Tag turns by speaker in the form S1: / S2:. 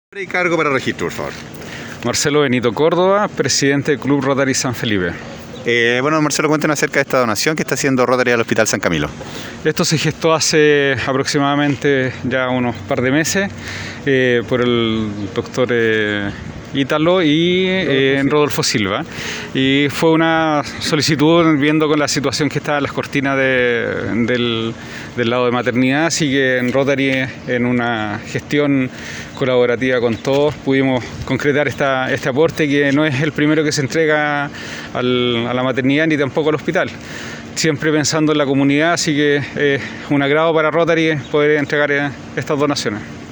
S1: Y cargo para registro, por favor.
S2: Marcelo Benito Córdoba, presidente del Club Rotary San Felipe.
S1: Bueno, Marcelo, cuéntanos acerca de esta donación que está haciendo Rotary al Hospital San Camilo.
S2: Esto se gestó hace aproximadamente ya unos par de meses por el doctor Ítalo y Rodolfo Silva. Y fue una solicitud viendo con la situación que está en las cortinas del lado de maternidad, así que en Rotary, en una gestión colaborativa con todos, pudimos concretar este aporte, que no es el primero que se entrega a la maternidad ni tampoco al hospital. Siempre pensando en la comunidad, así que es un agrado para Rotary poder entregar estas donaciones.